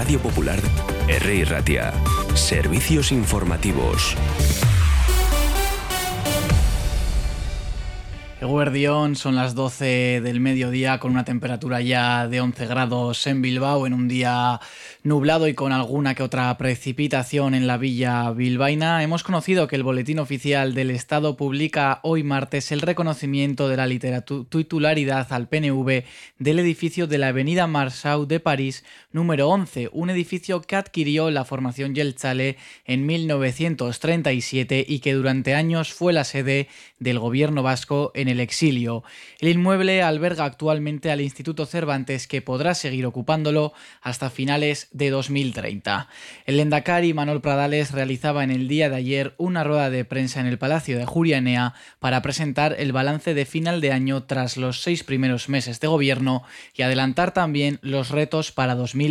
Radio Popular, Herri Ratia. Servicios informativos. Eguerdión, son las 12 del mediodía con una temperatura ya de 11 grados en Bilbao, en un día nublado y con alguna que otra precipitación en la villa bilbaína. Hemos conocido que el Boletín Oficial del Estado publica hoy martes el reconocimiento de la titularidad al PNV del edificio de la avenida Marçal de París número 11, un edificio que adquirió la formación Jeltzale en 1937 y que durante años fue la sede del gobierno vasco en el exilio. El inmueble alberga actualmente al Instituto Cervantes, que podrá seguir ocupándolo hasta finales de 2030. El lehendakari Manuel Pradales realizaba en el día de ayer una rueda de prensa en el Palacio de Ajuria Enea para presentar el balance de final de año tras los 6 primeros meses de gobierno y adelantar también los retos para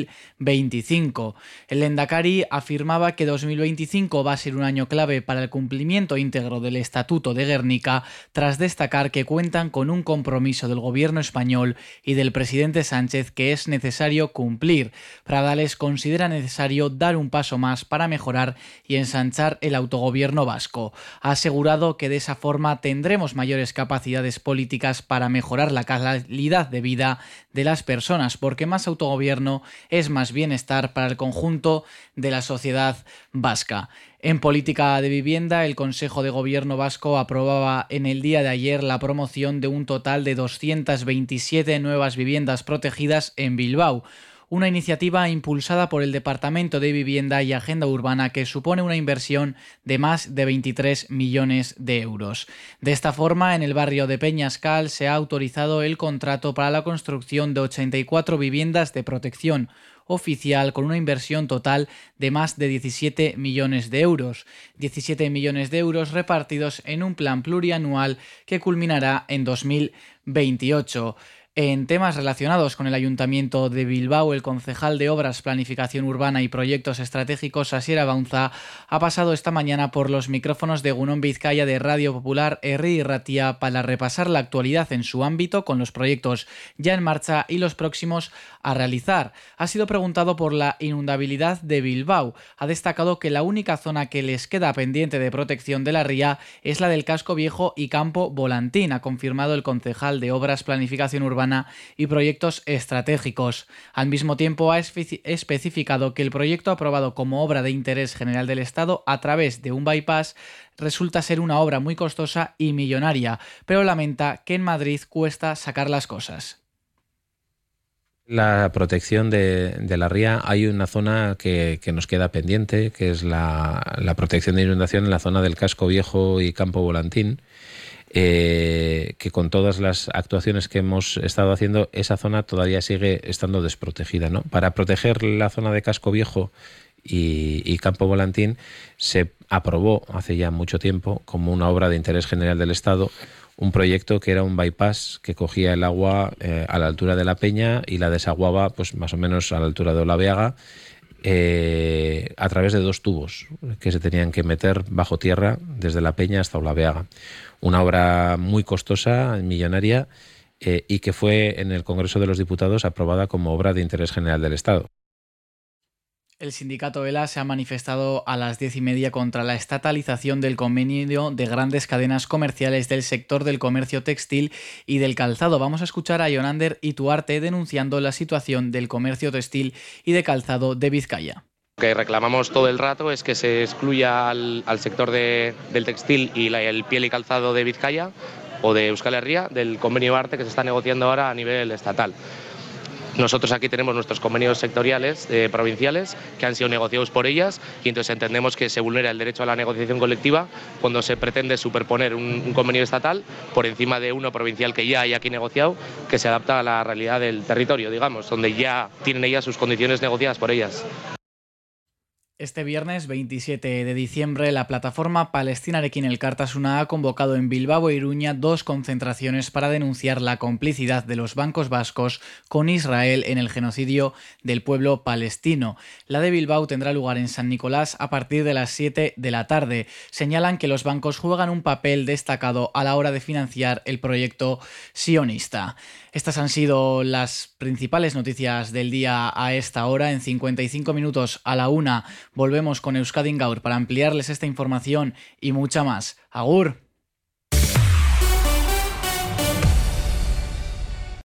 2025. El lehendakari afirmaba que 2025 va a ser un año clave para el cumplimiento íntegro del Estatuto de Gernika, tras destacar que cuentan con un compromiso del gobierno español y del presidente Sánchez que es necesario cumplir. Pradales considera necesario dar un paso más para mejorar y ensanchar el autogobierno vasco. Ha asegurado que de esa forma tendremos mayores capacidades políticas para mejorar la calidad de vida de las personas, porque más autogobierno es más bienestar para el conjunto de la sociedad vasca. En política de vivienda, el Consejo de Gobierno vasco aprobaba en el día de ayer la promoción de un total de 227 nuevas viviendas protegidas en Bilbao. Una iniciativa impulsada por el Departamento de Vivienda y Agenda Urbana que supone una inversión de más de 23 millones de euros. De esta forma, en el barrio de Peñascal se ha autorizado el contrato para la construcción de 84 viviendas de protección oficial con una inversión total de más de 17 millones de euros. 17 millones de euros repartidos en un plan plurianual que culminará en 2028. En temas relacionados con el Ayuntamiento de Bilbao, el concejal de Obras, Planificación Urbana y Proyectos Estratégicos, Asier Abaunza, ha pasado esta mañana por los micrófonos de Egunon Bizkaia de Radio Popular, Herri Ratia, para repasar la actualidad en su ámbito con los proyectos ya en marcha y los próximos a realizar. Ha sido preguntado por la inundabilidad de Bilbao. Ha destacado que la única zona que les queda pendiente de protección de la ría es la del Casco Viejo y Campo Volantín, ha confirmado el concejal de Obras, Planificación Urbana y Proyectos Estratégicos. Al mismo tiempo, ha especificado que el proyecto aprobado como obra de interés general del Estado a través de un bypass resulta ser una obra muy costosa y millonaria, pero lamenta que en Madrid cuesta sacar las cosas. La protección de la ría, hay una zona que nos queda pendiente, que es la protección de inundación en la zona del Casco Viejo y Campo Volantín, que con todas las actuaciones que hemos estado haciendo, esa zona todavía sigue estando desprotegida, ¿no? Para proteger la zona de Casco Viejo y Campo Volantín se aprobó hace ya mucho tiempo como una obra de interés general del Estado un proyecto que era un bypass que cogía el agua a la altura de la Peña y la desaguaba pues más o menos a la altura de Olabeaga, a través de 2 tubos que se tenían que meter bajo tierra desde la Peña hasta Olabeaga. Una obra muy costosa, millonaria, y que fue en el Congreso de los Diputados aprobada como obra de interés general del Estado. El sindicato ELA se ha manifestado a las 10:30 contra la estatalización del convenio de grandes cadenas comerciales del sector del comercio textil y del calzado. Vamos a escuchar a Yonander Ituarte denunciando la situación del comercio textil y de calzado de Vizcaya. Lo que reclamamos todo el rato es que se excluya al sector del textil y el piel y calzado de Vizcaya o de Euskal Herria del convenio ARTE que se está negociando ahora a nivel estatal. Nosotros aquí tenemos nuestros convenios sectoriales provinciales que han sido negociados por ellas y entonces entendemos que se vulnera el derecho a la negociación colectiva cuando se pretende superponer un convenio estatal por encima de uno provincial que ya hay aquí negociado, que se adapta a la realidad del territorio, digamos, donde ya tienen ellas sus condiciones negociadas por ellas. Este viernes 27 de diciembre, la plataforma Palestinarekin Elkartasuna ha convocado en Bilbao e Iruña 2 concentraciones para denunciar la complicidad de los bancos vascos con Israel en el genocidio del pueblo palestino. La de Bilbao tendrá lugar en San Nicolás a partir de las 7 de la tarde. Señalan que los bancos juegan un papel destacado a la hora de financiar el proyecto sionista. Estas han sido las principales noticias del día a esta hora. En 55 minutos a la 1 volvemos con Euskadi Gaur para ampliarles esta información y mucha más. ¡Agur!